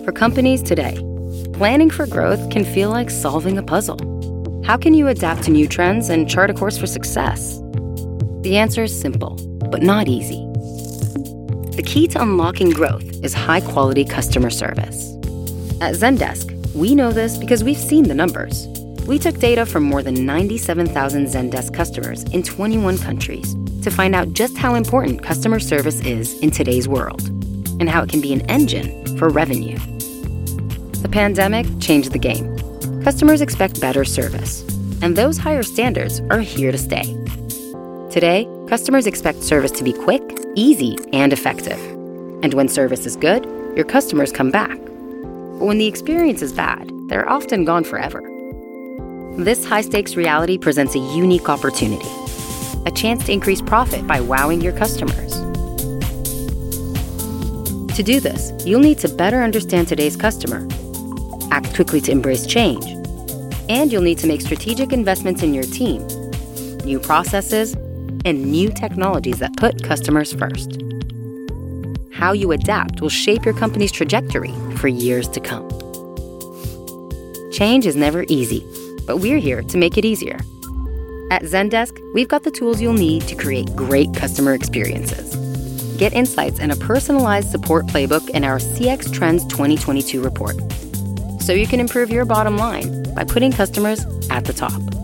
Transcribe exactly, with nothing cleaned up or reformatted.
For companies today, planning for growth can feel like solving a puzzle. How can you adapt to new trends and chart a course for success? The answer is simple, but not easy. The key to unlocking growth is high-quality customer service. At Zendesk, we know this because we've seen the numbers. We took data from more than ninety-seven thousand Zendesk customers in twenty-one countries to find out just how important customer service is in today's world and how it can be an engine for revenue. The pandemic changed the game. Customers expect better service, and those higher standards are here to stay. Today, customers expect service to be quick, easy, and effective. And when service is good, your customers come back. But when the experience is bad, they're often gone forever. This high-stakes reality presents a unique opportunity, a chance to increase profit by wowing your customers. To do this, you'll need to better understand today's customer, act quickly to embrace change, and you'll need to make strategic investments in your team, new processes, and new technologies that put customers first. How you adapt will shape your company's trajectory for years to come. Change is never easy, but we're here to make it easier. At Zendesk, we've got the tools you'll need to create great customer experiences. Get insights and a personalized support playbook in our C X Trends twenty twenty-two report, so you can improve your bottom line by putting customers at the top.